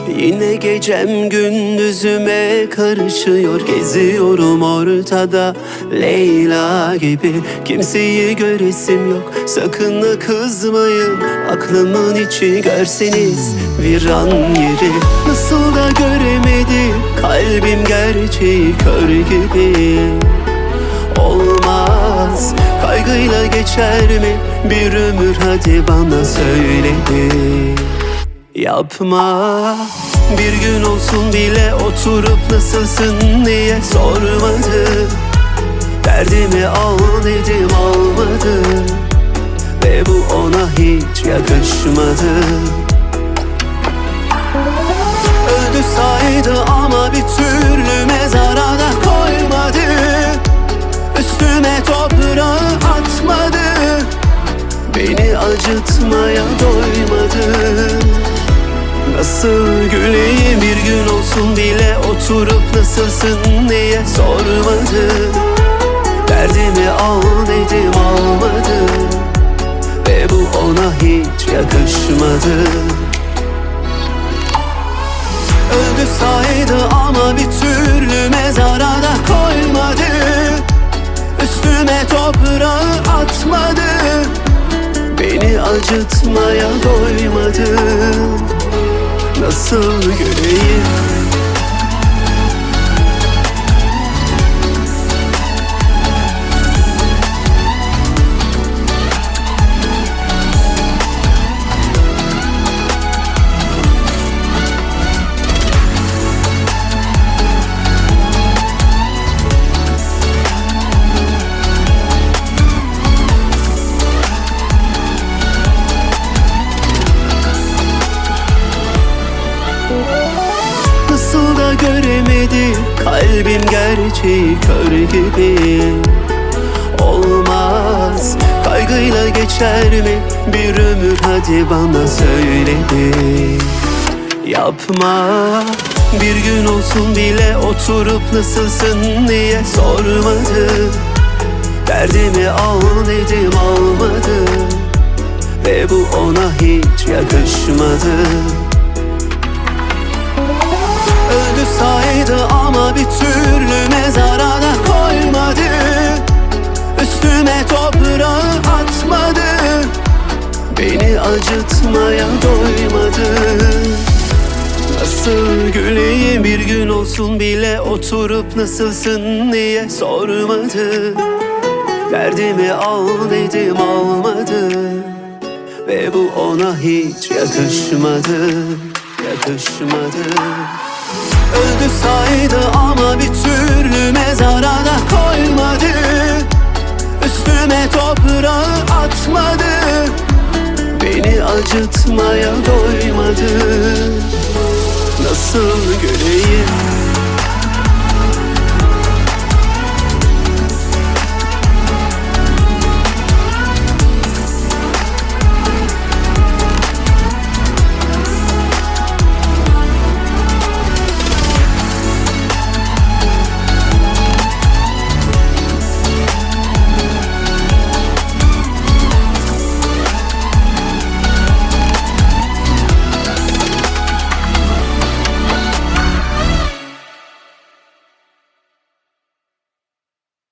Yine gecem gündüzüme karışıyor. Geziyorum ortada Leyla gibi. Kimseyi göresim yok, sakın da kızmayın. Aklımın içi görseniz viran yeri. Nasıl da göremedi kalbim gerçeği, kör gibi. Olmaz, kaygıyla geçer mi bir ömür, hadi bana söyle. Yapma, bir gün olsun bile oturup nasılsın diye sormadı. Derdimi al dedim, almadı. Ve bu ona hiç yakışmadı. Öldü saydı ama bir türlü mezara da koymadı. Üstüme toprağı atmadı. Beni acıtmaya doymadı. Nasıl güleyim, bir gün olsun bile oturup nasılsın diye sormadı. Derdimi al dedim, almadı. Ve bu ona hiç yakışmadı. Öldü saydı ama bir türlü mezara da koymadı. Üstüme toprağı atmadı. Beni acıtmaya doymadı. Nasıl güleyim? Nasıl da göremedi kalbim gerçeği, kör gibi. Olmaz, kaygıyla geçer mi bir ömür, hadi bana söyle. Yapma, bir gün olsun bile oturup nasılsın diye sormadı. Derdimi al dedim, almadı. Ve bu ona hiç yakışmadı. Öldü saydı ama bir türlü mezara da koymadı. Üstüme toprağı atmadı. Beni acıtmaya doymadı. Nasıl güleyim, bir gün olsun bile oturup nasılsın diye sormadı. Derdimi al dedim, almadı. Ve bu ona hiç yakışmadı. Yakışmadı. Öldü saydı ama bir türlü mezara da koymadı. Üstüme toprağı atmadı. Beni acıtmaya doymadı. Nasıl güleyim?